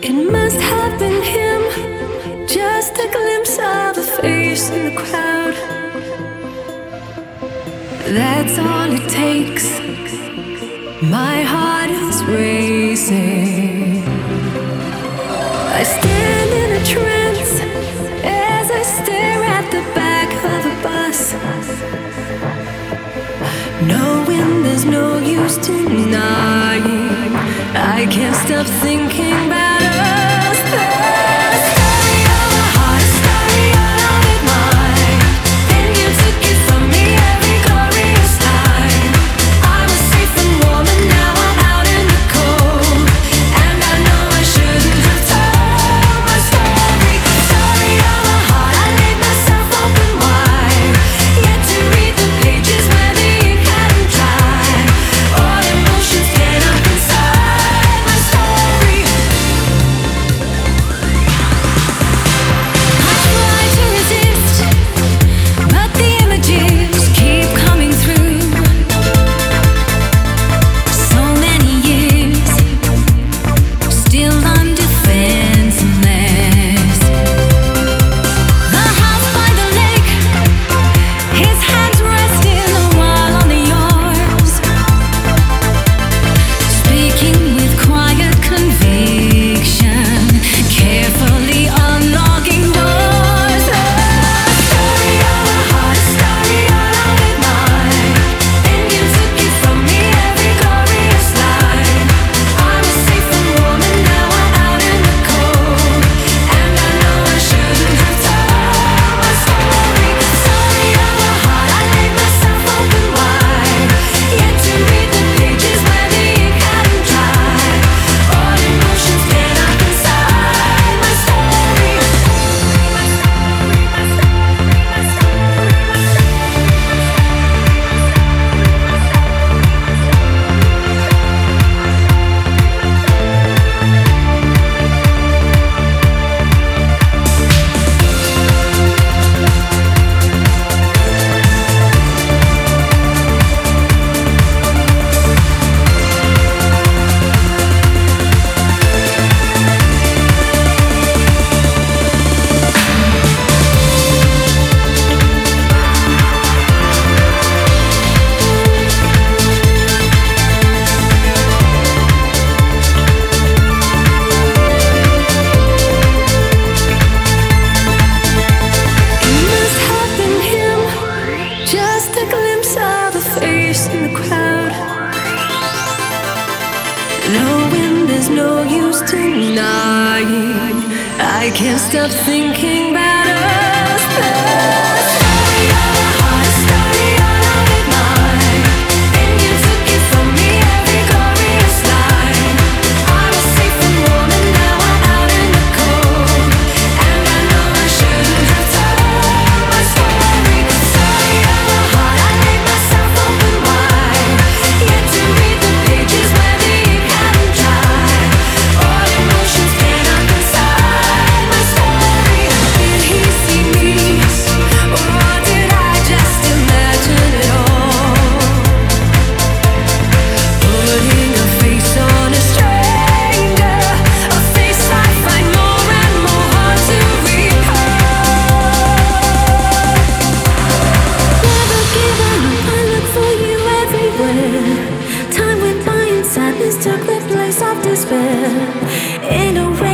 It must have been him, just a glimpse of a face in the crowd. That's all it takes. My heart is racing. I stand in a trance as I stare at the back of a bus, knowing there's no use denying. I can't stop thinking about us. The story of a heart, story of it mine. Then you took it from me every glorious time. I was safe and warm and now I'm out in the cold. And I know I shouldn't have told my story. Story of a heart, I laid myself open wide, yet to read the pages where the ink hadn't dried. All emotions stand up inside my story. I try to resist, but the images keep coming through. So many years, still I'm defenseless. The house by the lake, his hands resting a while on yours, speaking with quiet conviction, carefully unlocking doors. A story of a heart, a story of it mine. Then you took it from me every glorious line. I was safe and warm and now I'm out in the cold. And I know I shouldn't have told my story. Story of a heart, I laid myself open wide, yet to read the pages where the ink hadn't dried. All emotions stand up inside my story. It must have been him, just a glimpse of a face in the crowd, knowing there's no use denying. I can't stop thinking about us. The story of a heart, a story of it mine. Then you took it from me every glorious line. I was safe and warm and now I'm out in the cold. And I know I shouldn't have told my story. Story of a heart, I laid myself open wide, yet to read the pages where the ink hadn't dried. All emotions stand up inside my story. Did he see me, or did I just imagine it all? Putting a face on a stranger, a face I find more and more hard to recall. Never given up, I look for you everywhere. Time went by and sadness took the place of despair. In a